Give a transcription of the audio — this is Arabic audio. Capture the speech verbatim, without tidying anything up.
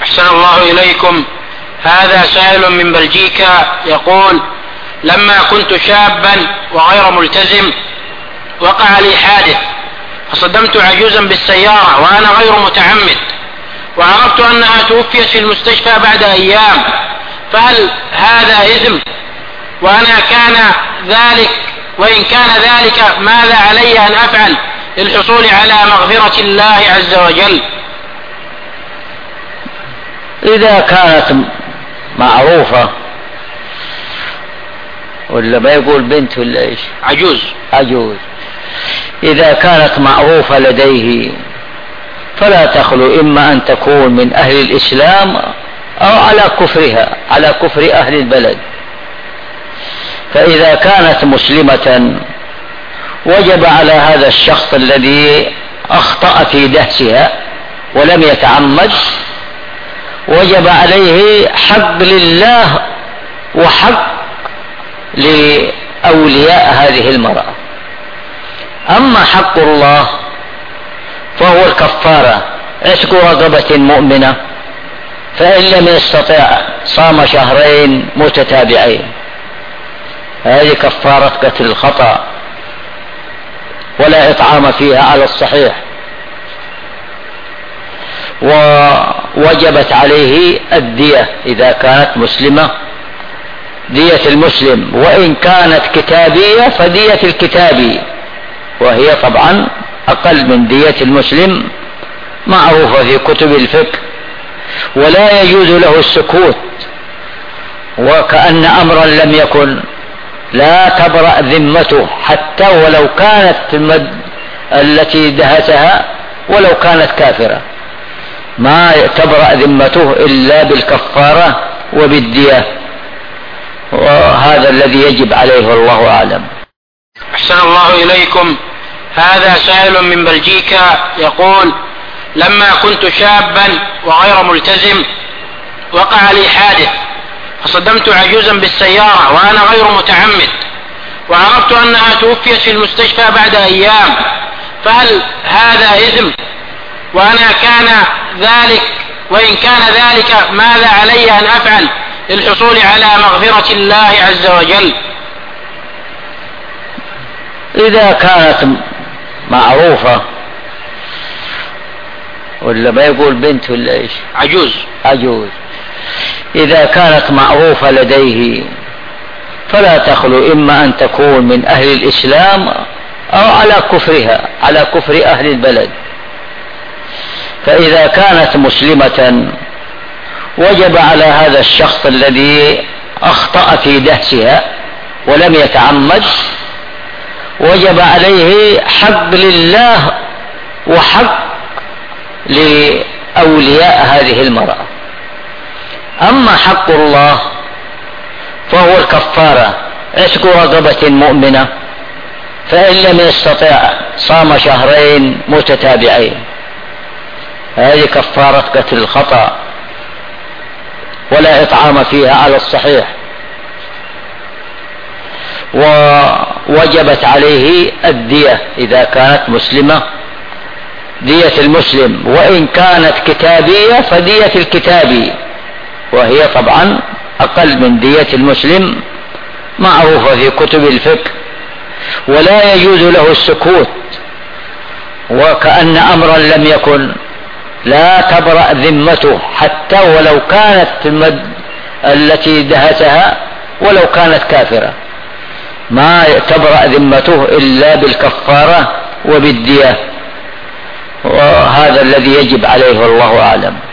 أحسن الله إليكم. هذا سائل من بلجيكا يقول: لما كنت شابا وغير ملتزم وقع لي حادث فصدمت عجوزا بالسيارة وأنا غير متعمد، وعرفت أنها توفيت في المستشفى بعد أيام، فهل هذا إثم؟ وأنا كان ذلك وإن كان ذلك ماذا علي أن أفعل للحصول على مغفرة الله عز وجل؟ إذا كانت معروفة، ولا ما يقول بنت ولا إيش؟ عجوز. عجوز. إذا كانت معروفة لديه فلا تخلو إما أن تكون من أهل الإسلام أو على كفرها، على كفر أهل البلد. فإذا كانت مسلمة وجب على هذا الشخص الذي أخطأ في دهسها ولم يتعمد، وجب عليه حق لله وحق لأولياء هذه المرأة. أما حق الله فهو الكفارة، عتق رقبة مؤمنة، فإن لم يستطع صام شهرين متتابعين، هذه كفارة قتل الخطأ، ولا إطعام فيها على الصحيح. ووجبت عليه الدية إذا كانت مسلمة، دية المسلم، وإن كانت كتابية فدية الكتابي، وهي طبعا أقل من دية المسلم، معروفة في كتب الفقه. ولا يجوز له السكوت، وكأن أمرا لم يكن، لا تبرأ ذمته حتى ولو كانت المد التي دهسها ولو كانت كافرة، ما تبرأ ذمته إلا بالكفارة وبالدية، وهذا الذي يجب عليه والله أعلم. أحسن الله إليكم. هذا سائل من بلجيكا يقول: لما كنت شابا وغير ملتزم وقع لي حادث فصدمت عجوزا بالسيارة وأنا غير متعمد، وعرفت أنها توفيت في المستشفى بعد أيام، فهل هذا إثم؟ وأنا كان ذلك وإن كان ذلك ماذا علي أن أفعل للحصول على مغفرة الله عز وجل؟ إذا كانت معروفة، ولا ما يقول بنت ولا إيش؟ عجوز. عجوز. إذا كانت معروفة لديه فلا تخلو إما أن تكون من أهل الإسلام أو على كفرها، على كفر أهل البلد. فإذا كانت مسلمة وجب على هذا الشخص الذي أخطأ في دهسها ولم يتعمد، وجب عليه حق لله وحق لأولياء هذه المرأة. أما حق الله فهو الكفارة، عتق رقبة مؤمنة، فإن لم يستطع صام شهرين متتابعين، هذه كفارة قتل الخطأ، ولا إطعام فيها على الصحيح. ووجبت عليه الدية إذا كانت مسلمة، دية المسلم، وإن كانت كتابية فدية الكتابي، وهي طبعا أقل من دية المسلم، معروفة في كتب الفقه. ولا يجوز له السكوت، وكأن أمرا لم يكن، لا تبرأ ذمته حتى ولو كانت المد التي دهسها ولو كانت كافرة، ما تبرأ ذمته إلا بالكفارة وبالدية، وهذا الذي يجب عليه والله أعلم.